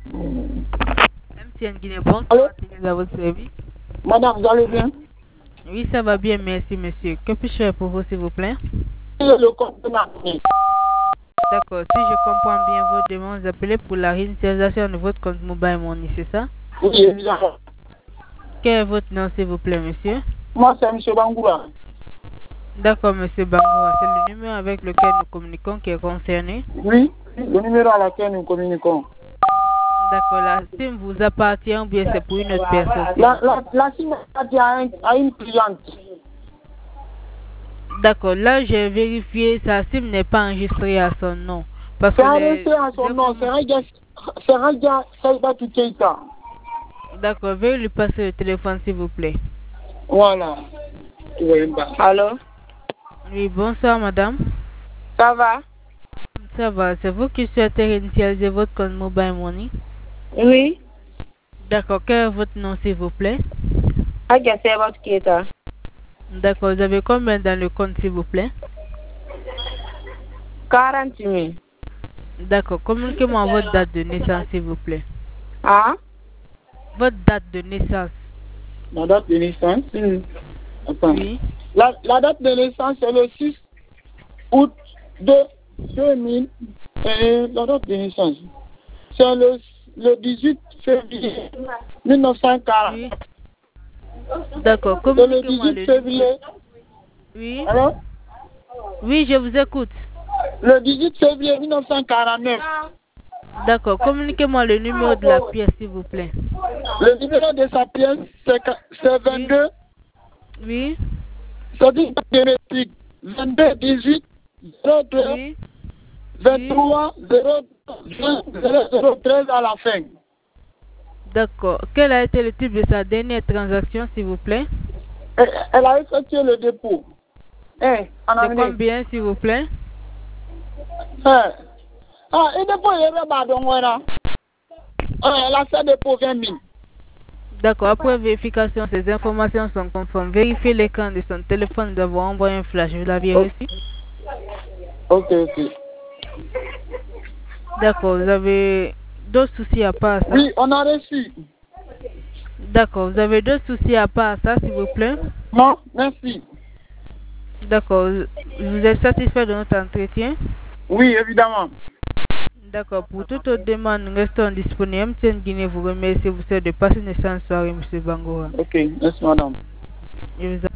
MTN Guinée, bonsoir. Allô? À votre service. Madame, vous allez bien? Oui, ça va bien, merci, monsieur. Que puis-je faire pour vous, s'il vous plaît? Le compte de ma famille. D'accord, si je comprends bien votre demande, vous appelez pour la réinitialisation de votre compte Mobile Money, c'est ça? Oui, évidemment. Quel est votre nom, s'il vous plaît, monsieur? Moi, c'est M. Bangoura. D'accord, monsieur Bangoura, c'est le numéro avec lequel nous communiquons qui est concerné. Oui, le numéro à laquelle nous communiquons. D'accord, la SIM vous appartient ou bien c'est pour une autre personne? La SIM appartient à une cliente. D'accord, là j'ai vérifié, sa SIM n'est pas enregistrée à son nom. Parce C'est que enregistré à son nom, c'est Radia Saïbati Keita. D'accord, veuillez lui passer le téléphone s'il vous plaît. Voilà. Allô? Oui, bonsoir madame. Ça va? Ça va, c'est vous qui souhaitez réinitialiser votre compte Mobile Money? Oui. D'accord, quel est votre nom s'il vous plaît? Radia Saïbati Keita. D'accord, vous avez combien dans le compte s'il vous plaît? 40 000. D'accord, communiquez-moi votre date de naissance s'il vous plaît. Ah? Votre date de naissance. La date de naissance? Attends. Oui. La date de naissance, c'est le 6 août 2000. Et la date de naissance, c'est le 18 février 1940. Oui. D'accord, C'est le communiquez-moi 18 février. Oui. Alors? Oui, je vous écoute. Le 18 février 1949. D'accord, communiquez-moi le numéro de la pièce s'il vous plaît. Le numéro de sa pièce, c'est 22. Oui. C'est du génétique. 22 18 02 Oui. 23 013 à la fin. D'accord. Quel a été le type de sa dernière transaction s'il vous plaît? Elle a effectué le dépôt. De combien s'il vous plaît? Et dépôt, il est pas donc voilà. Elle a fait dépôt 20 000. D'accord, après vérification, ces informations sont conformes. Vérifiez l'écran de son téléphone, nous avons envoyé un flash. Vous l'aviez reçu? Ok. D'accord, vous avez d'autres soucis à part ça? Oui, on a reçu. D'accord, vous avez d'autres soucis à part ça, s'il vous plaît? Non, merci. D'accord, vous êtes satisfait de notre entretien? Oui, évidemment. D'accord, pour toute autre demande, nous restons disponibles. MTN Guinée vous remercie, vous souhaite de passer une excellente soirée, M. Bangoura. Ok, merci madame. Je vous